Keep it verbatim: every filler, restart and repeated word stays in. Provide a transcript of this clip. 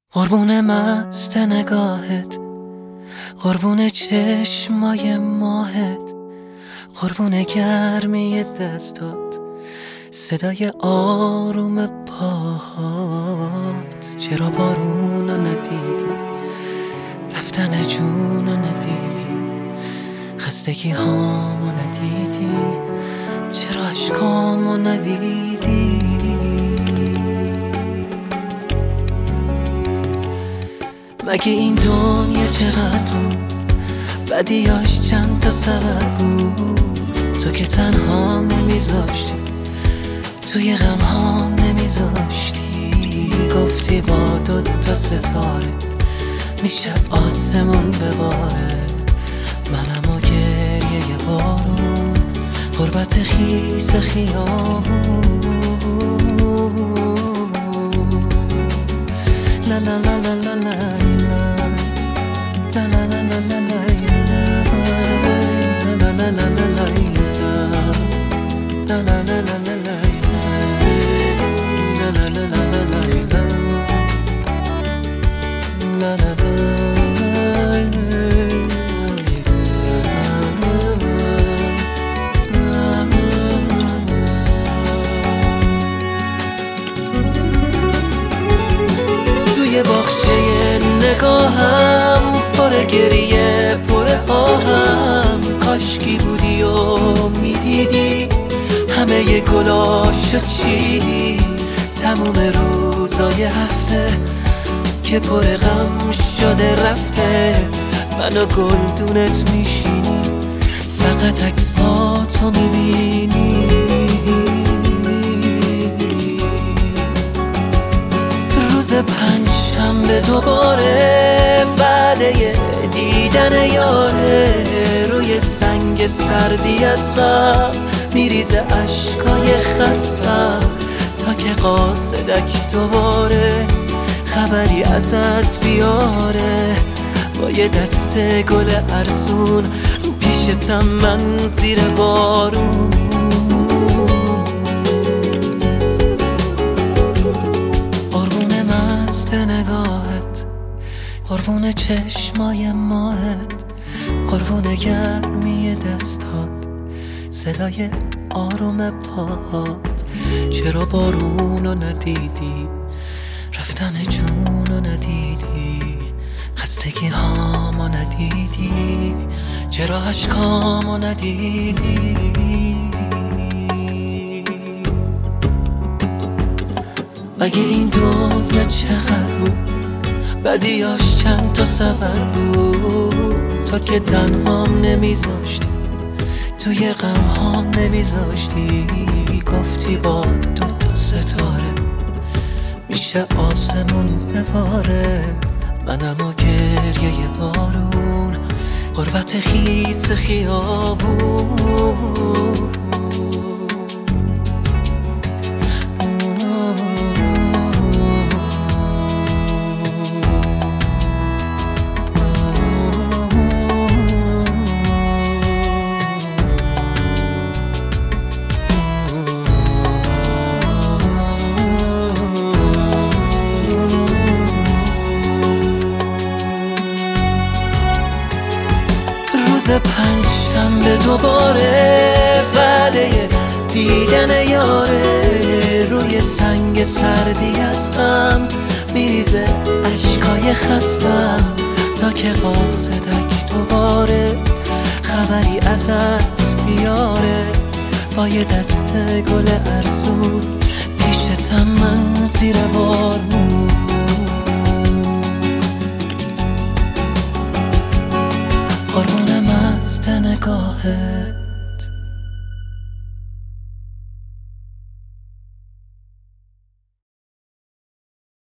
قربون مست نگاهت، قربون چشمای ماهت، قربون گرمی دستات، صدای آروم پاهات. چرا بارونو ندیدی، رفتن جونو ندیدی، خستگی هامو ندیدی، چرا عشقامو ندیدی؟ مگه این دنیا چقدر بود، بدیاش چند تا سبب بود. تو که تنها نمیذاشتی، توی غم ها نمیذاشتی. گفتی با دوتا ستاره میشه آسمون بباره، منم و گریه بارون، غربت خیس خیابون. لا لا لا لا لا لا لا لا لا لا توی باغچه نگاهم پر گریه پر آهم، کاشکی بودی و میدیدی همه گلاشو چیدی. تموم روزای هفته که پر غم شده رفته، من و گلدونت میشینی فقط عکساتو میبینی. روز پنجشنبه دوباره وعده دیدن یاره، روی سنگ سردی از غم میریزه اشکای خستم، تا که قاصدک دوباره خبری ازت بیاره. با یه دست گل ارزون پیشتم من زیر بارون. قربون مست نگاهت، قربون چشمای ماهت، قربون گرمی دستات، صدای آروم پاهات. چرا بارونو ندیدی، رفتن جونو ندیدی، خستگی هامو ندیدی، چرا عشقامو ندیدی؟ مگه این دنیا چقدر بود، بدیاش چند تا سبب بود. تو که تنهام نمیذاشتی، توی غم هام نمیذاشتی. گفتی با دوتا ستاره میشه آسمون بباره، منم و گریه بارون، غربت خیس خیابون. روز پنجشنبه دوباره وعده دیدن یاره، روی سنگ سردی از غم میریزه اشکای خستم، تا که قاصدک دوباره خبری ازت بیاره. با یه دست گل ارزون پیشتم من زیر بارون. قربون مست نگاهت،